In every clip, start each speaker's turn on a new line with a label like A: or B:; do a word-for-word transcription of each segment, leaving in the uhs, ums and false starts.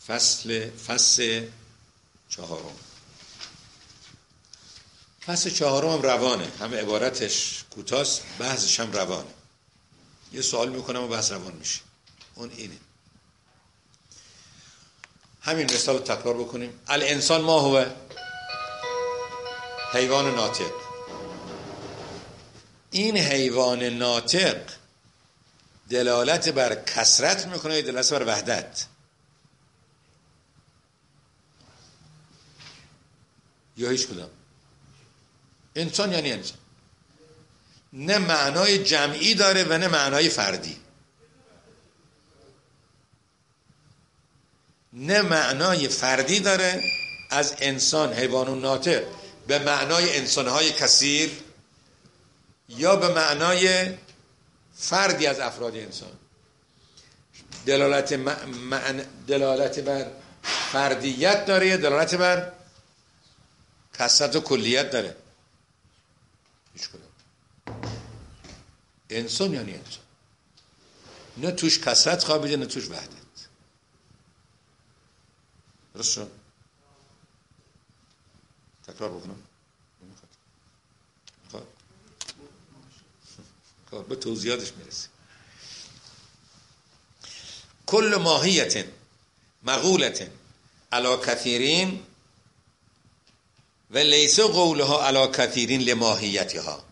A: فصل فصل چهارم. فصل چهارم هم روانه، هم عبارتش کوتاست، بحثش هم روانه. یه سوال میکنم و بحث روان میشه. اون اینه، همین مثال رو تکرار بکنیم. الانسان ما هو حیوان ناطق. این حیوان ناطق دلالت بر کثرت میکنه یا دلالت بر وحدت؟ یا هیچ کدام؟ انسان یعنی انسان، نه معنای جمعی داره و نه معنای فردی، نه معنای فردی داره از انسان حیوان ناطق به معنای انسانهای کثیر یا به معنای فردی از افراد انسان. دلالت معنی دلالت بر فردیت داره یا دلالت بر کثرت و کلیت داره؟ هیچ کدام. انسان یعنی انسان، نه توش کثرت خوابیده نه توش وحدت. درست شد؟ تکرار بکنم خب به توضیحاتش میرسیم. کل ماهیت مقولت علی کثیرین و لیس قولها علی کثیرین لماهیتها.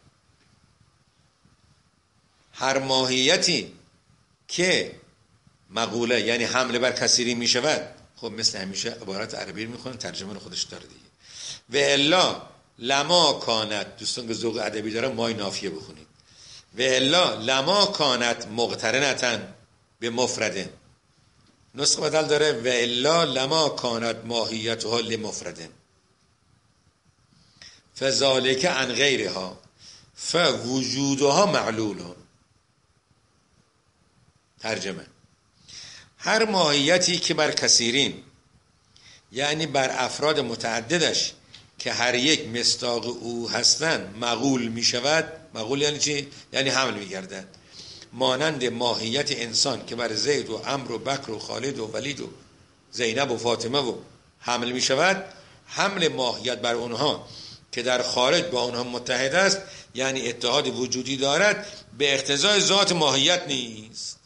A: هر ماهیتی که مقوله یعنی حمله بر کثیری می شود، خب مثل همیشه عبارت عربی رو میخونن، ترجمه رو خودش داره دیگه. و الا لما کانت، دوستان که ذوق ادبی دارن مای نافیه بخونید. و الا لما کانت مقترنتن به مفردن. نسخه بدل داره و الا لما کانت ماهیتها لمفردن فذالک عن غیرها فوجودها معلولون. ترجمه: هر ماهیتی که بر کثیرین یعنی بر افراد متعددش که هر یک مصداق او هستند مقول می شود. مقول یعنی چی؟ یعنی حمل می گردد. مانند ماهیت انسان که بر زید و عمرو و بکر و خالد و ولید و زینب و فاطمه و حمل می شود، حمل ماهیت بر اونها که در خارج با اونها متحد است یعنی اتحاد وجودی دارد به اقتضای ذات ماهیت نیست.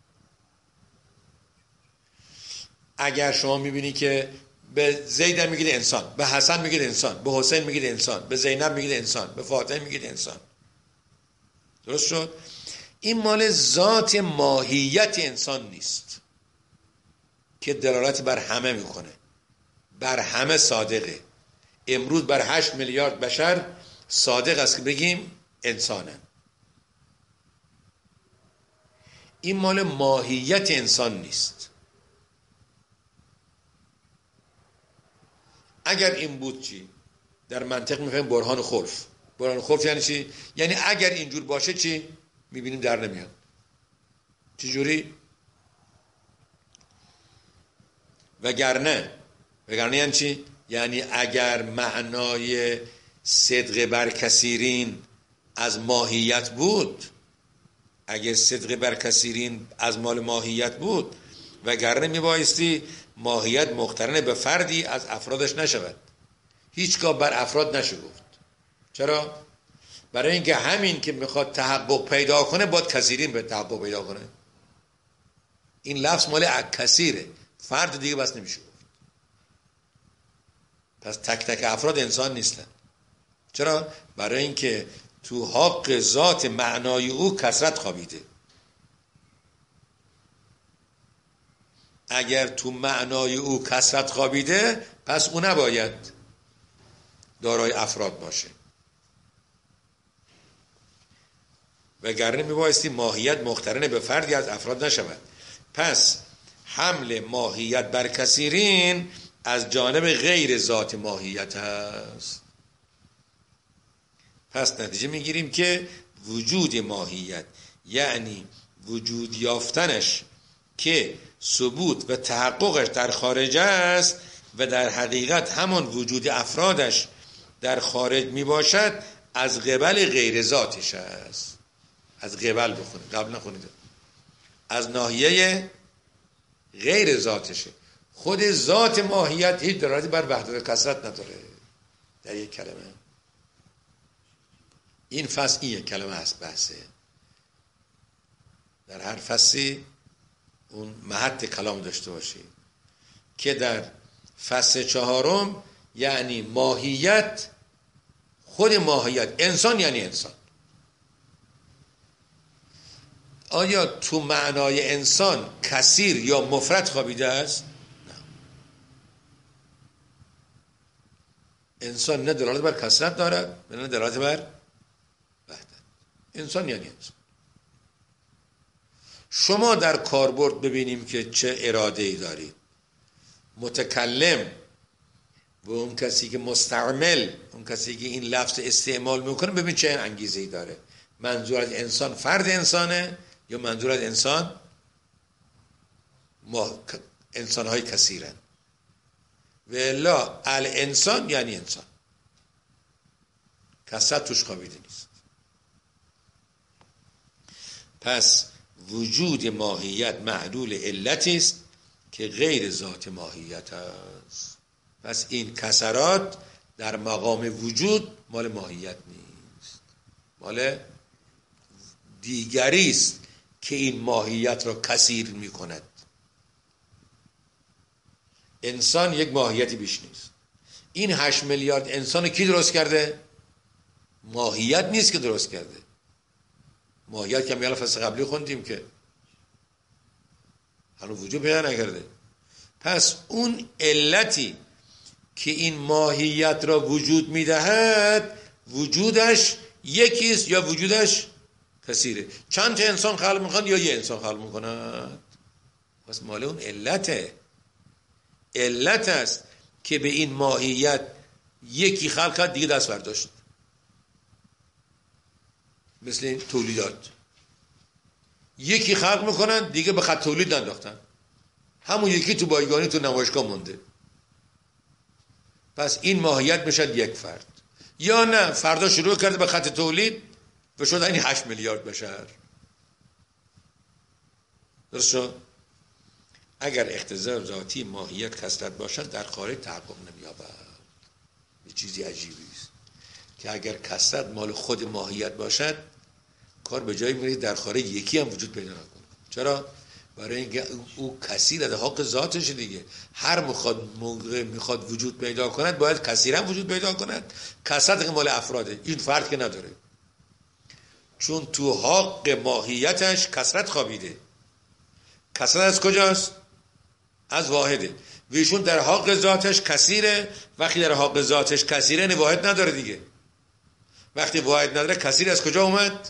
A: اگر شما میبینی که به زید میگید انسان، به حسن میگید انسان، به حسین میگید انسان، به زینب میگید انسان، به فاطمه میگید انسان، درست شد؟ این مال ذات ماهیت انسان نیست که دلالت بر همه میکنه، بر همه صادقه. امروز بر هشت میلیارد بشر صادق است که بگیم انسانه. این مال ماهیت انسان نیست. اگر این بود چی؟ در منطق میفهمیم برهان خلف. برهان خلف یعنی چی؟ یعنی اگر اینجور باشه چی؟ میبینیم در نمیاد. چجوری؟ وگرنه وگرنه یعنی چی؟ یعنی اگر معنای صدق بر کثیرین از ماهیت بود، اگر صدق بر کثیرین از مال ماهیت بود، وگرنه میبایستی ماهیت مقترن به فردی از افرادش نشود، هیچگاه بر افراد نشه گفت. چرا؟ برای اینکه همین که میخواد تحقق پیدا کنه باید کثیرین به تحقق پیدا کنه. این لفظ مال کثیره، فرد دیگه بس نمیشه گفت. پس تک تک افراد انسان نیستن. چرا؟ برای اینکه تو حق ذات معنای او کثرت خوابیده. اگر تو معنای او کثرت خوابیده پس او نباید دارای افراد باشه، وگرنه میبایستی ماهیت مقترن به فردی از افراد نشود. پس حمل ماهیت بر کثیرین از جانب غیر ذات ماهیت هست. پس نتیجه میگیریم که وجود ماهیت یعنی وجود یافتنش که ثبوت و تحققش در خارج است و در حقیقت همون وجود افرادش در خارج می باشد، از قبل غیر ذاتش است. از قبل بخونید، قبل نخونید. از ناحیه غیر ذاتشه. خود ذات ماهیت هیچ دلالتی بر وحدت کثرت نداره در یک کلمه. این فصل این یک کلمه هست بحثه. در هر فصلی اون مهد کلام داشته باشی که در فصل چهارم یعنی ماهیت، خود ماهیت انسان یعنی انسان. آیا تو معنای انسان کثیر یا مفرد خوابیده است؟ نه. انسان نه دلالت بر کثرت دارد نه دلالت بر وحدت. انسان یعنی انسان. شما در کاربرد ببینیم که چه اراده ای دارید. متکلم و اون کسی که مستعمل، اون کسی که این لفظ استعمال میکنه، ببین چه انگیزه ای داره. منظور از انسان فرد انسانه یا منظور از انسان ما انسان های کثیرن؟ و الا الانسان یعنی انسان، کثرت توش خوابیده نیست. پس وجود ماهیت معلول علتی است که غیر ذات ماهیت است. پس این کسرات در مقام وجود مال ماهیت نیست، مال دیگری است که این ماهیت را کثیر می کند. انسان یک ماهیتی بیش نیست. این هشت میلیارد انسان کی درست کرده؟ ماهیت نیست که درست کرده. ماهیت که میال فصل قبلی خوندیم که هنوز وجود پیدا نکرده. پس اون علتی که این ماهیت را وجود میدهد وجودش یکیست یا وجودش کثیره؟ چند تا انسان خلق میکنه یا یه انسان خلق میکند؟ پس مال اون علته. علت است که به این ماهیت یکی خلق کرد دیگه دست برداشت. مثل این تولیدات، یکی خلق میکنن دیگه به خط تولید ننداختن، همون یکی تو بایگانی تو نمایشگاه مونده. پس این ماهیت میشد یک فرد. یا نه فردا شروع کرده به خط تولید و شد این هشت میلیارد بشر. درست شد؟ اگر اقتضای ذاتی ماهیت کثرت باشد در خارج تحقق نمی‌یابد. یه چیزی عجیبی است که اگر کثرت مال خود ماهیت باشد کار به جایی میره در خارج یکی هم وجود پیدا نکنه. چرا؟ برای اینکه او کثیر از حق ذاتش دیگه. هر مخواد موقع میخواد وجود پیدا کند باید کثیر هم وجود پیدا کند. کثرت مال افراده، این فرد که نداره، چون تو حق ماهیتش کثرت خوابیده. کثرت از کجاست؟ از واحده. ویشون در حق ذاتش کثیره. وقتی در حق ذاتش کثیره نه واحد نداره دیگه. وقتی واحد نداره کثیر از کجا اومد؟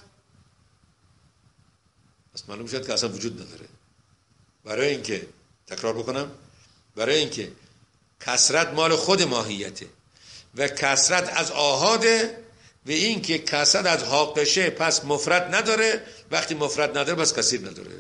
A: پس معلوم شد که اصلا وجود نداره. برای اینکه تکرار بکنم، برای اینکه کثرت مال خود ماهیته و کثرت از آحاده و اینکه کثرت از حقشه پس مفرد نداره. وقتی مفرد نداره پس کثیر نداره.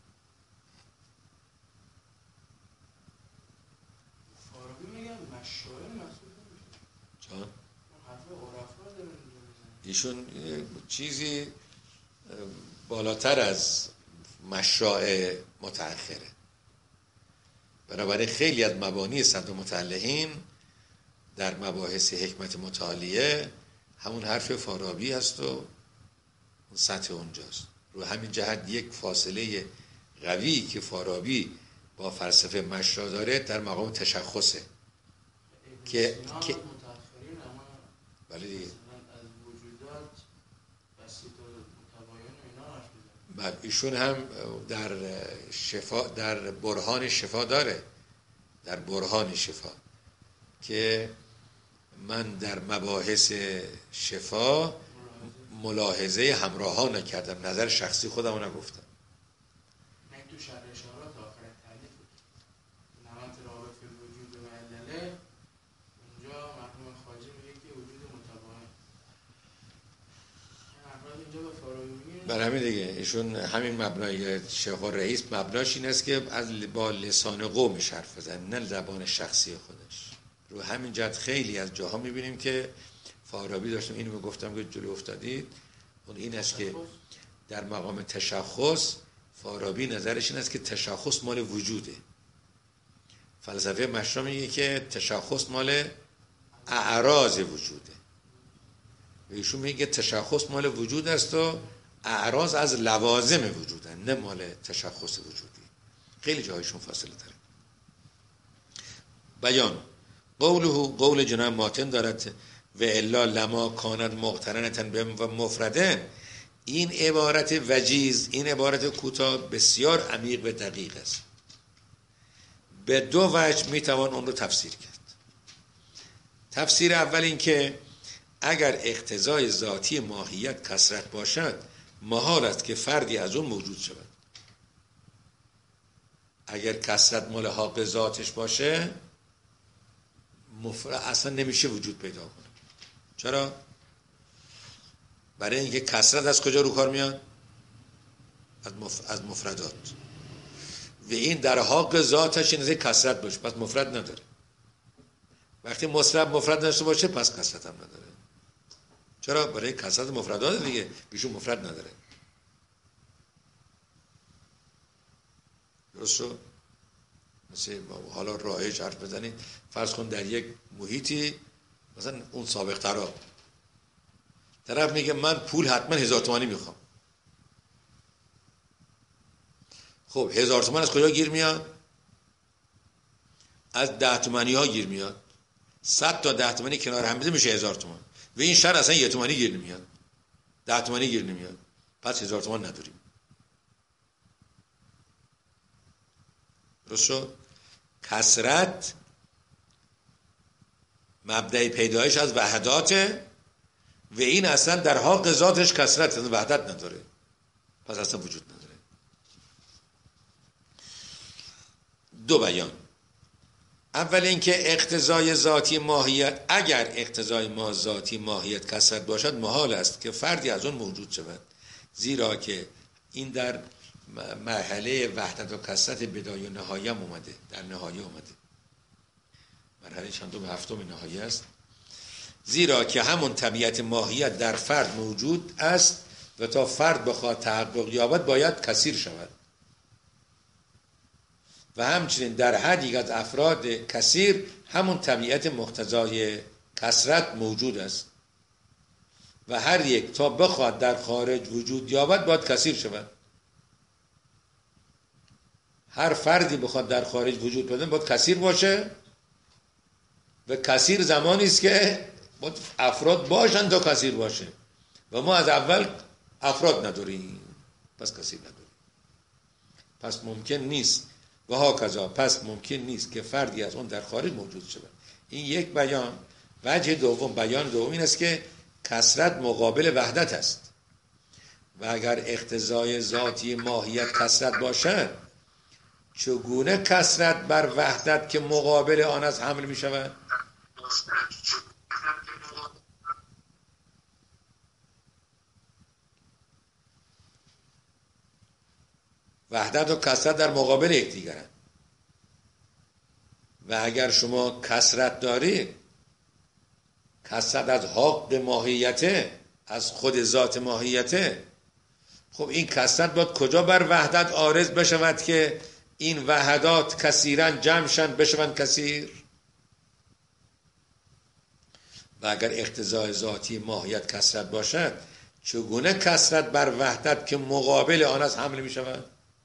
A: ایشون چیزی بالاتر از مشاع متأخره. بنابراین خیلی از مبانی صدر متعلقین در مباحث حکمت متعالیه همون حرف فارابی هست و اون سطح اونجاست. رو همین جهت یک فاصله قوی که فارابی با فلسفه مشاع داره در مقام تشخصه که که بله دیگه. بعد ایشون هم در شفا، در برهان شفا داره، در برهان شفا که من در مباحث شفا ملاحظه همراه ها نکردم، نظر شخصی خودم رو نگفتم.
B: نه تو شرح اشارات آخر تعلیف نمت رابط وجود و علله اونجا مرحوم خواجه میگه که وجود متباین. اینجا به فارابی
A: برای همین دیگه ایشون همین مبنای شیخ رئیس مبناش این است که از با لسان قومش حرف بزنه نه زبان شخصی خودش. رو همین جهت خیلی از جاها میبینیم که فارابی داشتم اینو گفتم که جلو افتادید اون این است که در مقام تشخص فارابی نظرش این است که تشخص مال وجوده فلسفه مشروع میگه که تشخص مال اعراض وجوده، ایشون میگه تشخص مال وجود است و اعراض از لوازم وجودن، نه مال تشخص وجودی. خیلی جایشون فاصله داره. بیان قوله، قول جناب ماتن دارد و الا لما کانت مقترنة و مفرده. این عبارت وجیز، این عبارت کوتاه بسیار عمیق و دقیق است. به دو وجه میتوان اون رو تفسیر کرد. تفسیر اول این که اگر اقتضای ذاتی ماهیت کثرت باشد، محال است که فردی از اون موجود شود. اگر کثرت مال حق ذاتش باشه، مفرد اصلا نمیشه وجود پیدا کنه. چرا؟ برای اینکه کثرت از کجا رو کار میاد؟ از, مف... از مفردات، و این در حق ذاتش این کثرت باشه، پس مفرد نداره. وقتی مفرد مفرد نشته باشه، پس کثرت هم نداره. چرا؟ برای کثرت مفردات دیگه، بیشون مفرد نداره. درست شد؟ مثل حالا رایج حرف بزنید، فرض کن در یک محیطی مثلا اون سابق ترا طرف میگه من پول حتما هزار تومانی میخوام. خب هزار تومان از کجا گیر میاد؟ از ده تومانی ها گیر میاد. صد تا ده تومانی کنار هم بده میشه هزار تومان، و این شهر اصلا یه تومانی گیر نمیاد، ده تومانی گیر نمیاد، پس هزار تومان نداریم. درست شد؟ کثرت مبدأ پیدایش از وحداته و این اصلا در حق ذاتش کثرت، وحدت نداره، پس اصلا وجود نداره. دو بیان. اول اینکه اقتضای ذاتی ماهیت، اگر اقتضای ما ذاتی ماهیت کثرت باشد، محال است که فردی از اون موجود شود، زیرا که این در مرحله وحدت و کثرت بدایه و نهایه هم اومده، در نهایه اومده، مرحله چندم هفتم نهایه است. زیرا که همون طبیعت ماهیت در فرد موجود است و تا فرد بخواد تحقق یابد باید کثیر شود، و همچنین در هر یک از افراد کثیر همون طبیعت مقتضای کثرت موجود است و هر یک تا بخواد در خارج وجود یابد باید کثیر شود. هر فردی بخواد در خارج وجود پیدا باید کثیر باشه، و کثیر زمانی است که باید افراد باشن تا کثیر باشه، و ما از اول افراد نداریم، پس کثیر نداریم، پس ممکن نیست و ها کذا، پس ممکن نیست که فردی از اون در خارج موجود شود. این یک بیان. وجه دوم، بیان دوم این است که کثرت مقابل وحدت است و اگر اقتضای ذاتی ماهیت کثرت باشد، چگونه کثرت بر وحدت که مقابل آن از حمل می شود؟ وحدت و کثرت در مقابل یکدیگرند، و اگر شما کثرت دارید، کثرت از حق ماهیته، از خود ذات ماهیته، خب این کثرت باید کجا بر وحدت عارض بشود که این وحدات کثیرن جمع شن بشوند کثیر؟ و اگر اقتضای ذاتی ماهیت کثرت باشد، چگونه کثرت بر وحدت که مقابل آن از حمل می شود؟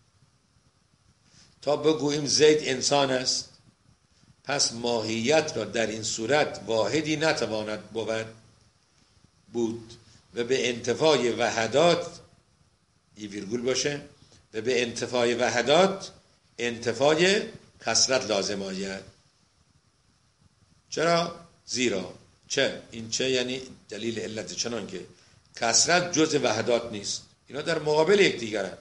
A: تا بگوییم زید انسان است، پس ماهیت را در این صورت واحدی نتواند بود بود و به انتفاع وحدات، یه ویرگول باشه، و به انتفاع وحدات انتفاع کثرت لازم آید. چرا؟ زیرا چه؟ این چه یعنی دلیل علت، چنان که کثرت جز وحدات نیست، اینا در مقابل یکدیگرند،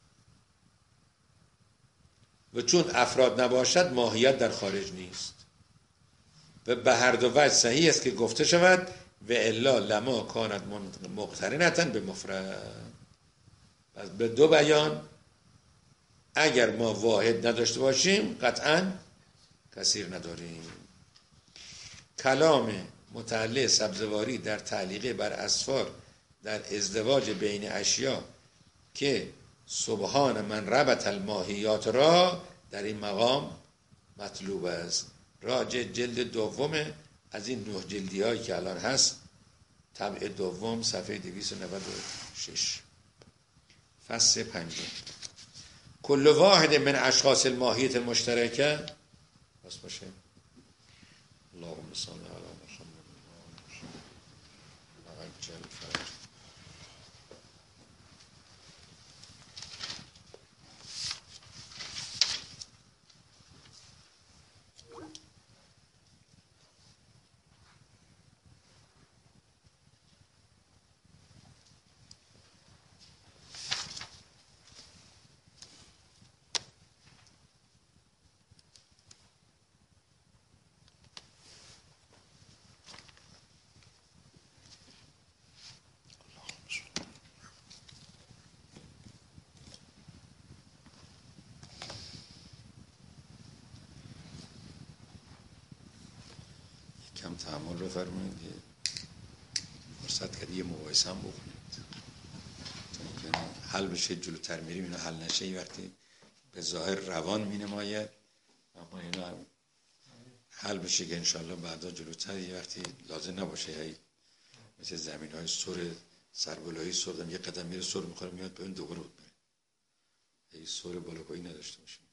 A: و چون افراد نباشد ماهیت در خارج نیست، و به هر دو وجه صحیح است که گفته شود و الا لما کانت مقترنة به مفرد. پس به دو بیان، اگر ما واحد نداشته باشیم قطعا کثیر نداریم. کلام متعلق سبزواری در تعلیقه بر اسفار در ازدواج بین اشیا که سبحان من ربط الماهیات را، در این مقام مطلوب است. راجع جلد دومه از این نه جلدی هایی که الان هست، طبع دوم صفحه دویست و نود و شش، فصل پنجم. کل واحد من اشخاص الماهیت المشترکه بس باشه. اللهم صل علی محمد و عجل فرج. کم تحمل بفرمایید، فرصت کردی یه مباحثه هم بکنید تا اینکه حل بشه. جلوتر میریم اینا حل نشه، یه وقتی به ظاهر روان می نماید اما اینا حل بشه که انشالله بعدا جلوتر یه وقتی لازم نباشه. هی مثل زمین های سر سربلایی سردم یه قدم میره سر میخوره میاد به این دوباره بود بره، هی سر بالا پایی نداشته باشیم.